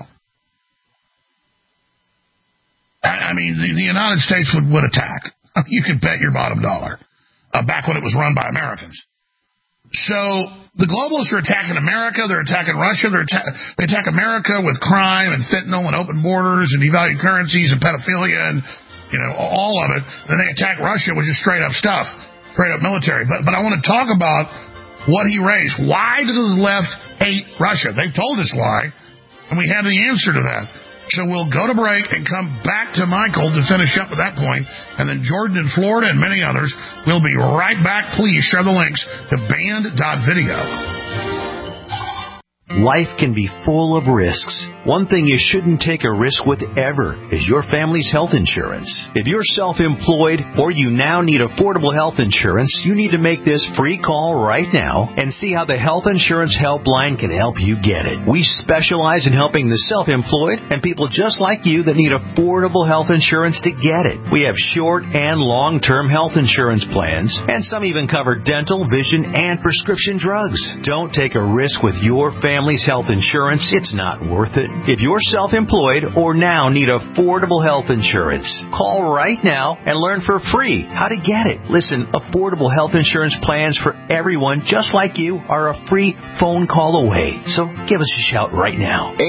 I mean, the United States would attack. You could bet your bottom dollar. Back when it was run by Americans. So the globalists are attacking America. They're attacking Russia. They attack America with crime and fentanyl and open borders and devalued currencies and pedophilia and, all of it. Then they attack Russia with just straight up stuff, straight up military. But I want to talk about what he raised. Why does the left hate Russia? They've told us why, and we have the answer to that. So we'll go to break and come back to Michael to finish up at that point, and then Jordan in Florida and many others. We'll be right back. Please share the links to band.video. Life can be full of risks. One thing you shouldn't take a risk with ever is your family's health insurance. If you're self-employed or you now need affordable health insurance, you need to make this free call right now and see how the Health Insurance Helpline can help you get it. We specialize in helping the self-employed and people just like you that need affordable health insurance to get it. We have short and long-term health insurance plans, and some even cover dental, vision, and prescription drugs. Don't take a risk with your family's health insurance. It's not worth it. If you're self-employed or now need affordable health insurance, call right now and learn for free how to get it. Listen, affordable health insurance plans for everyone just like you are a free phone call away. So give us a shout right now.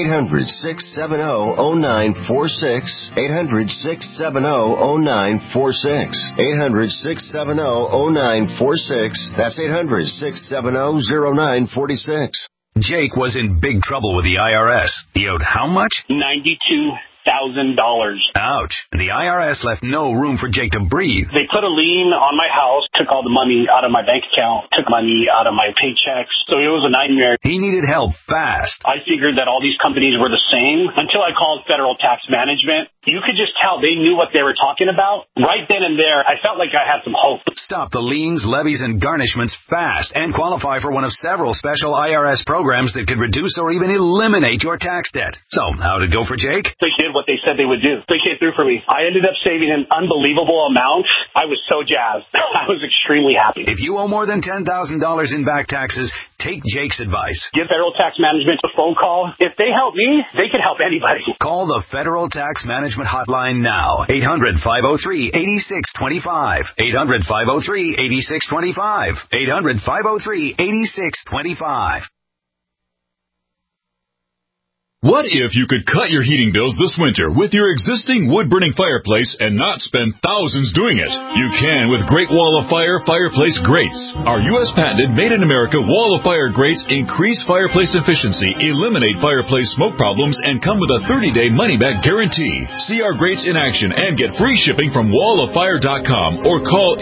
800-670-0946. 800-670-0946. 800-670-0946. That's 800-670-0946. Jake was in big trouble with the IRS. He owed how much? $92,000. Ouch. The IRS left no room for Jake to breathe. They put a lien on my house, took all the money out of my bank account, took money out of my paychecks. So it was a nightmare. He needed help fast. I figured that all these companies were the same until I called Federal Tax Management. You could just tell they knew what they were talking about. Right then and there, I felt like I had some hope. Stop the liens, levies, and garnishments fast and qualify for one of several special IRS programs that could reduce or even eliminate your tax debt. So, how'd it go for Jake? They did what they said they would do. They came through for me. I ended up saving an unbelievable amount. I was so jazzed. I was extremely happy. If you owe more than $10,000 in back taxes, take Jake's advice. Give Federal Tax Management a phone call. If they help me, they can help anybody. Call the Federal Tax Management Hotline now. 800-503-8625. 800-503-8625. 800-503-8625. What if you could cut your heating bills this winter with your existing wood-burning fireplace and not spend thousands doing it? You can with Great Wall of Fire fireplace grates. Our U.S. patented made-in-America Wall of Fire grates increase fireplace efficiency, eliminate fireplace smoke problems, and come with a 30-day money-back guarantee. See our grates in action and get free shipping from walloffire.com or call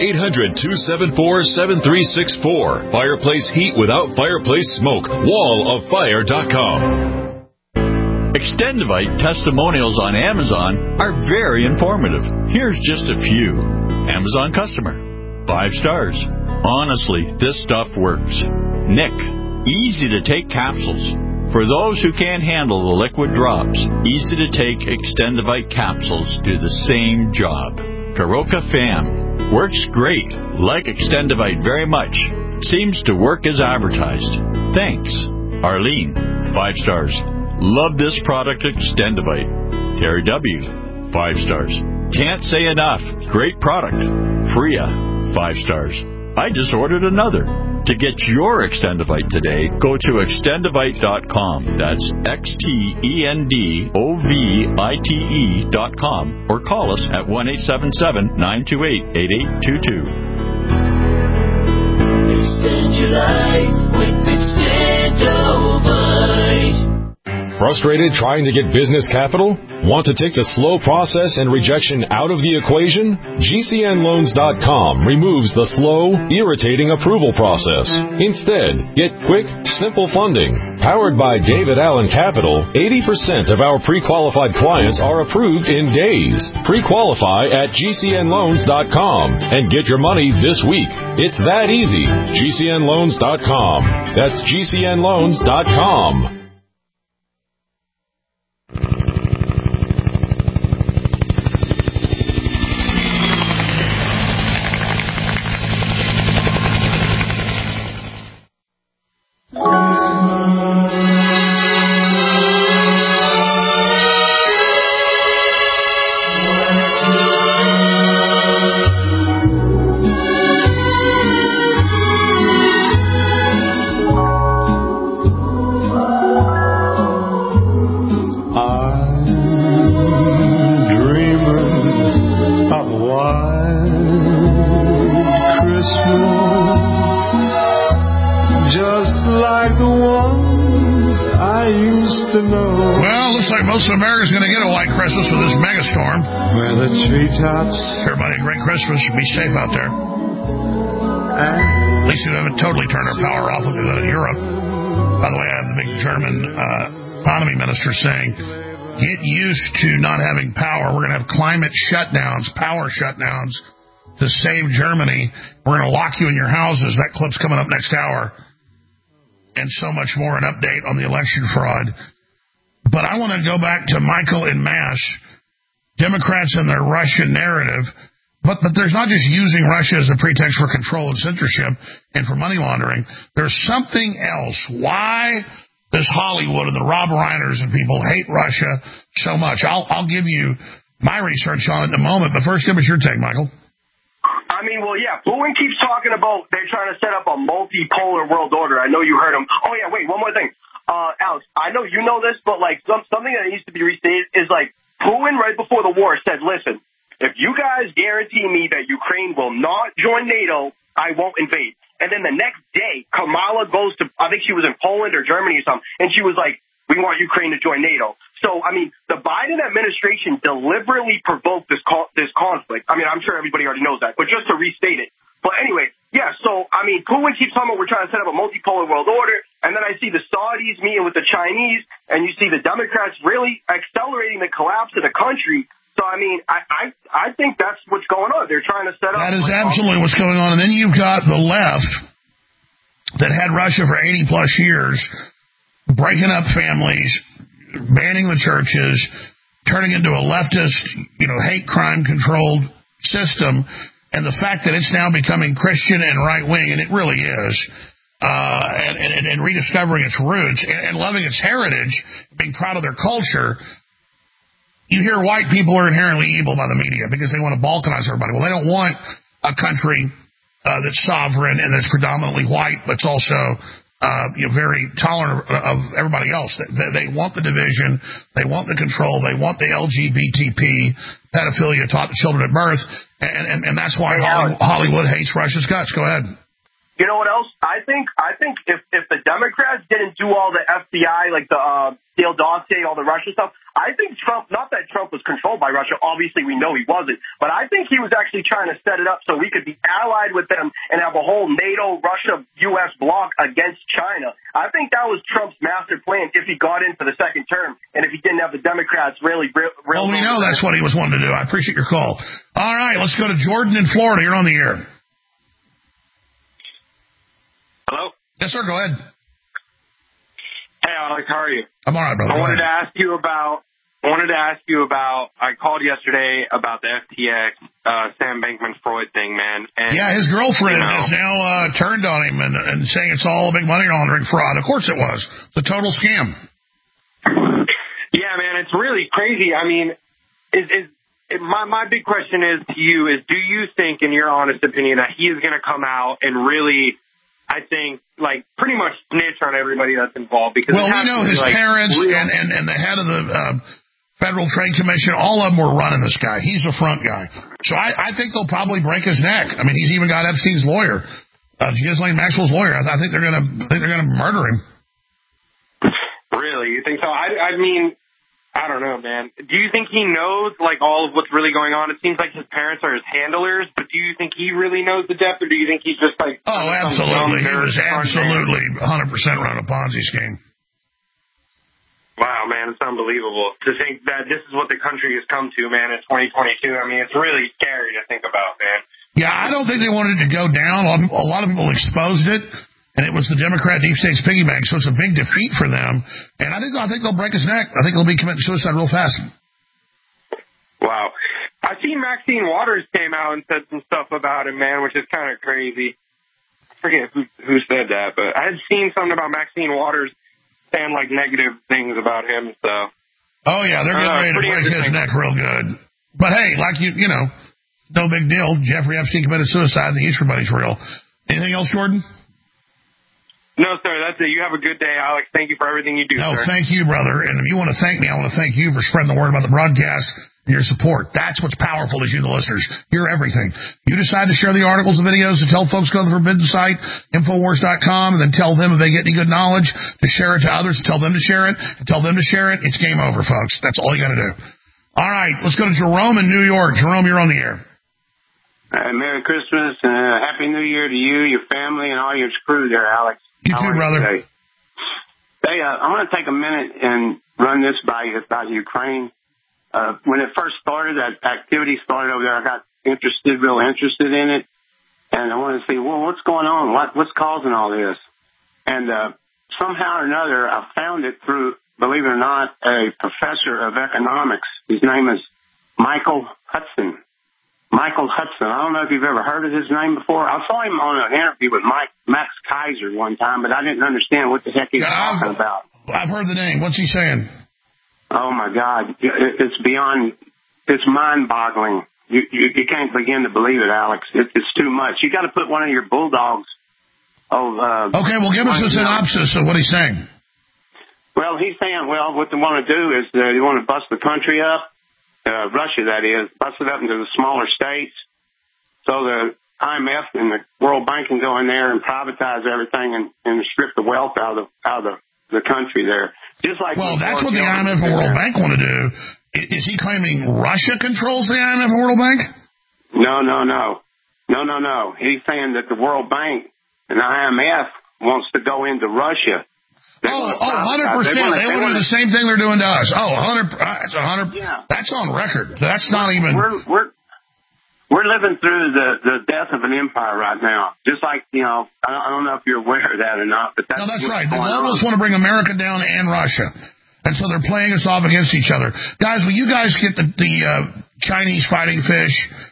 800-274-7364. Fireplace heat without fireplace smoke. walloffire.com. Extendivite testimonials on Amazon are very informative. Here's just a few. Amazon customer. 5 stars. Honestly, this stuff works. Nick. Easy to take capsules. For those who can't handle the liquid drops, easy to take Extendivite capsules do the same job. Karoka Fam. Works great. Like Extendivite very much. Seems to work as advertised. Thanks. Arlene. 5 stars. Love this product, Extendivite. Terry W. 5 stars. Can't say enough. Great product. Freya. 5 stars. I just ordered another. To get your Extendivite today, go to Extendivite.com. That's XTENDOVITE.com or call us at 1-877-928-8822. Extend your life with Extendovite. Frustrated trying to get business capital? Want to take the slow process and rejection out of the equation? GCNloans.com removes the slow, irritating approval process. Instead, get quick, simple funding. Powered by David Allen Capital, 80% of our pre-qualified clients are approved in days. Pre-qualify at GCNloans.com and get your money this week. It's that easy. GCNloans.com. That's GCNloans.com. Everybody, a great Christmas. Be safe out there. At least we haven't totally turned our power off. Look at Europe. By the way, I have the big German economy minister saying, get used to not having power. We're going to have climate shutdowns, power shutdowns to save Germany. We're going to lock you in your houses. That clip's coming up next hour. And so much more, an update on the election fraud. But I want to go back to Michael in Mass. Democrats and their Russian narrative, but there's not just using Russia as a pretext for control and censorship and for money laundering. There's something else. Why does Hollywood and the Rob Reiners and people hate Russia so much? I'll give you my research on it in a moment, but first, give us your take, Michael. I mean, well, yeah, Putin keeps talking about they're trying to set up a multipolar world order. I know you heard him. Oh, yeah, wait, one more thing. Alex, I know you know this, but, like, something that needs to be restated is, like, Putin, right before the war, said, listen, if you guys guarantee me that Ukraine will not join NATO, I won't invade. And then the next day, Kamala goes to, I think she was in Poland or Germany or something, and she was like, we want Ukraine to join NATO. So, I mean, the Biden administration deliberately provoked this conflict. I mean, I'm sure everybody already knows that, but just to restate it. But anyway, yeah, so, I mean, Putin keeps talking about we're trying to set up a multipolar world order, and then I see the Saudis meeting with the Chinese, and you see the Democrats really accelerating the collapse of the country. I think that's what's going on. They're trying to set up. That is absolutely what's going on. And then you've got the left that had Russia for 80-plus years, breaking up families, banning the churches, turning into a leftist, hate crime-controlled system, and the fact that it's now becoming Christian and right-wing, and it really is, and rediscovering its roots and loving its heritage, being proud of their culture. You hear white people are inherently evil by the media because they want to balkanize everybody. Well, they don't want a country that's sovereign and that's predominantly white, but it's also very tolerant of everybody else. They want the division, they want the control, they want the LGBTP pedophilia taught to children at birth, and that's why Hollywood hates Russia's guts. Go ahead. You know what else? I think if the Democrats didn't do all the FBI, like the Steele dossier, all the Russia stuff, I think Trump, not that Trump was controlled by Russia, obviously we know he wasn't, but I think he was actually trying to set it up so we could be allied with them and have a whole NATO, Russia, U.S. bloc against China. I think that was Trump's master plan if he got in for the second term and if he didn't have the Democrats really. Well, we know that's what he was wanting to do. I appreciate your call. All right, let's go to Jordan in Florida. You're on the air. Hello? Yes, sir. Go ahead. Hey, Alex. How are you? I'm all right, brother. I wanted to ask you about. I called yesterday about the FTX, Sam Bankman-Fried thing, man. And, yeah, his girlfriend has now turned on him and saying it's all a big money laundering fraud. Of course it was. It's a total scam. Yeah, man, it's really crazy. I mean, my big question is to you is, do you think, in your honest opinion, that he is going to come out and really, I think, like, pretty much snitch on everybody that's involved? Because we know his parents and the head of the Federal Trade Commission, all of them were running this guy. He's a front guy. So I think they'll probably break his neck. I mean, he's even got Epstein's lawyer, Ghislaine Maxwell's lawyer. I think they're gonna murder him. Really? You think so? I mean, I don't know, man. Do you think he knows, like, all of what's really going on? It seems like his parents are his handlers, but do you think he really knows the depth, or do you think he's just like... Oh, absolutely. He was absolutely 100% running a Ponzi scheme. Wow, man, it's unbelievable to think that this is what the country has come to, man, in 2022. I mean, it's really scary to think about, man. Yeah, I don't think they wanted it to go down. A lot of people exposed it, and it was the Democrat deep state's piggy bank, so it's a big defeat for them. And I think they'll break his neck. I think he'll be committing suicide real fast. Wow. I seen Maxine Waters came out and said some stuff about him, man, which is kind of crazy. I forget who said that, but I had seen something about Maxine Waters saying, like, negative things about him, so. Oh, yeah, they're getting ready to break his neck real good. But, hey, like, you know, no big deal. Jeffrey Epstein committed suicide. The Easter Bunny's real. Anything else, Jordan? No, sir, that's it. You have a good day, Alex. Thank you for everything you do, sir. Thank you, brother. And if you want to thank me, I want to thank you for spreading the word about the broadcast and your support. That's what's powerful is you, the listeners. You're everything. You decide to share the articles and videos, to tell folks go to the forbidden site, Infowars.com, and then tell them if they get any good knowledge, to share it to others, tell them to share it, and tell them to share it. It's game over, folks. That's all you got to do. All right, let's go to Jerome in New York. Jerome, you're on the air. Merry Christmas and Happy New Year to you, your family, and all your crew there, Alex. You too, brother. Hey, I want to take a minute and run this by you about Ukraine. When it first started, that activity started over there, I got real interested in it. And I wanted to see, well, what's going on? What's causing all this? And somehow or another, I found it through, believe it or not, a professor of economics. His name is Michael Hudson. Michael Hudson. I don't know if you've ever heard of his name before. I saw him on an interview with Max Kaiser one time, but I didn't understand what the heck he was talking about. I've heard the name. What's he saying? Oh, my God. It's mind-boggling. You can't begin to believe it, Alex. It's too much. You got to put one of your bulldogs. Okay, well, give us a synopsis of what he's saying. Well, he's saying, what they want to do is they want to bust the country up. Russia, that is, bust it up into the smaller states so the IMF and the World Bank can go in there and privatize everything and strip the wealth out of the country there. Just like that's what the IMF and World Bank want to do. Is he claiming Russia controls the IMF and World Bank? No. He's saying that the World Bank and the IMF wants to go into Russia. 100%. They want to do the same thing they're doing to us. 100. Yeah. That's on record. That's not even. we're living through the death of an empire right now. Just like, I don't know if you're aware of that or not, but that's... No, that's right. The globalists want to bring America down and Russia. And so they're playing us off against each other. Guys, will you guys get the Chinese fighting fish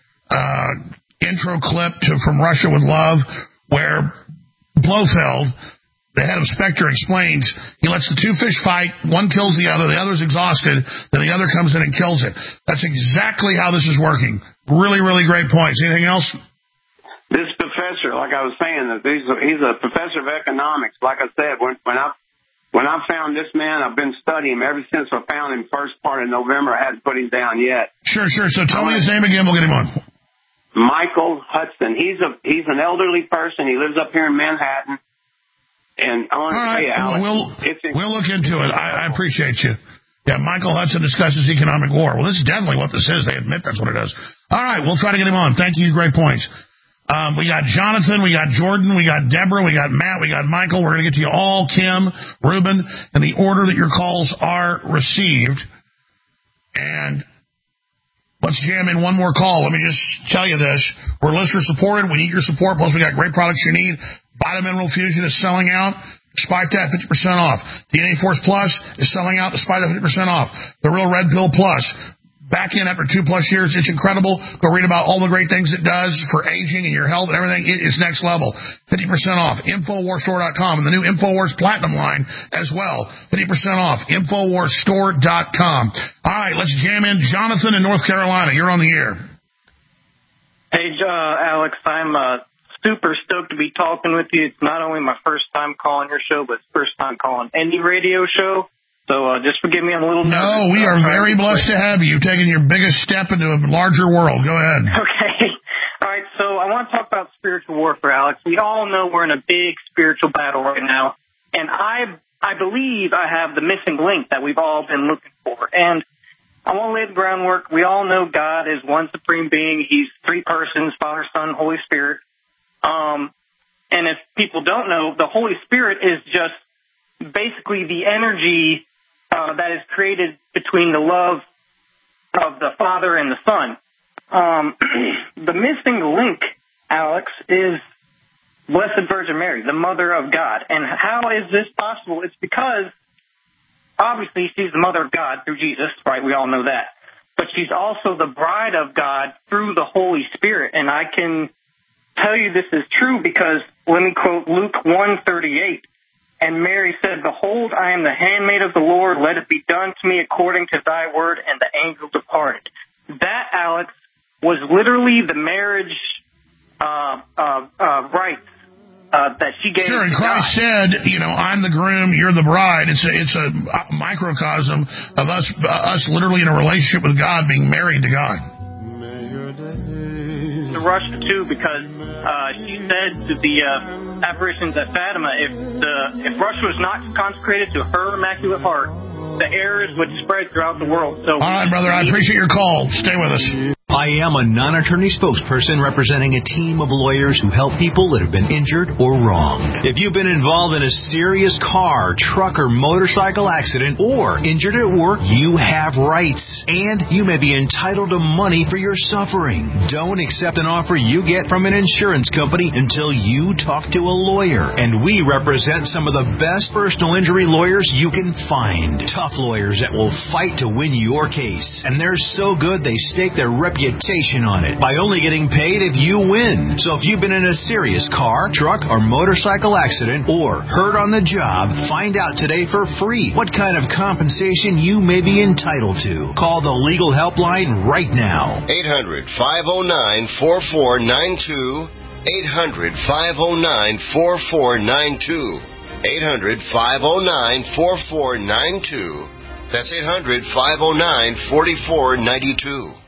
intro clip from Russia with Love, where Blofeld, the head of Spectre, explains he lets the two fish fight, one kills the other's exhausted, then the other comes in and kills it. That's exactly how this is working. Really, really great points. Anything else? This professor, like I was saying, that he's a professor of economics. Like I said, when I found this man, I've been studying him ever since I found him first part of November. I hadn't put him down yet. Sure. So tell me his name again. We'll get him on. Michael Hudson. He's an elderly person. He lives up here in Manhattan. And I want to tell you, Alex, we'll look into it. I appreciate you. Yeah, Michael Hudson discusses economic war. Well, this is definitely what this is. They admit that's what it is. All right, we'll try to get him on. Thank you. Great points. We got Jonathan, we got Jordan, we got Deborah, we got Matt, we got Michael. We're going to get to you all, Kim, Ruben, in the order that your calls are received. And let's jam in one more call. Let me just tell you this. We're listener supported. We need your support. Plus, we got great products you need. Vitamineral Fusion is selling out. Despite that, 50% off. DNA Force Plus is selling out despite that 50% off. The Real Red Pill Plus, back in after 2+ years. It's incredible. Go read about all the great things it does for aging and your health and everything. It is next level. 50% off. InfoWarsStore.com and the new InfoWars Platinum line as well. 50% off. InfoWarsStore.com. All right, let's jam in Jonathan in North Carolina. You're on the air. Hey, Alex, I'm super stoked to be talking with you. It's not only my first time calling your show, but it's first time calling any radio show. So just forgive me, I'm a little nervous. No, we are very blessed to have you. You've taken your biggest step into a larger world. Go ahead. Okay. All right, so I want to talk about spiritual warfare, Alex. We all know we're in a big spiritual battle right now, and I believe I have the missing link that we've all been looking for. And I want to lay the groundwork. We all know God is one supreme being. He's three persons, Father, Son, Holy Spirit. And if people don't know, the Holy Spirit is just basically the energy that is created between the love of the Father and the Son. The missing link, Alex, is Blessed Virgin Mary, the Mother of God. And how is this possible? It's because, obviously, she's the Mother of God through Jesus, right? We all know that. But she's also the bride of God through the Holy Spirit. And I can tell you this is true because, let me quote Luke 1:38. And Mary said, "Behold, I am the handmaid of the Lord. Let it be done to me according to thy word." And the angel departed. That, Alex, was literally the marriage rights that she gave. Sure, and Christ said, I'm the groom, you're the bride. It's a microcosm of us literally in a relationship with God, being married to God. To Russia too, because she said to the apparitions at Fatima, if Russia was not consecrated to her Immaculate Heart, the errors would spread throughout the world. So, all right, brother, I appreciate your call. Stay with us. I am a non-attorney spokesperson representing a team of lawyers who help people that have been injured or wronged. If you've been involved in a serious car, truck, or motorcycle accident or injured at work, you have rights, and you may be entitled to money for your suffering. Don't accept an offer you get from an insurance company until you talk to a lawyer. And we represent some of the best personal injury lawyers you can find. Tough lawyers that will fight to win your case. And they're so good they stake their reputation on it by only getting paid if you win. So if you've been in a serious car, truck, or motorcycle accident or hurt on the job, find out today for free what kind of compensation you may be entitled to. Call the legal helpline right now. 800-509-4492. 800-509-4492. 800-509-4492. That's 800-509-4492.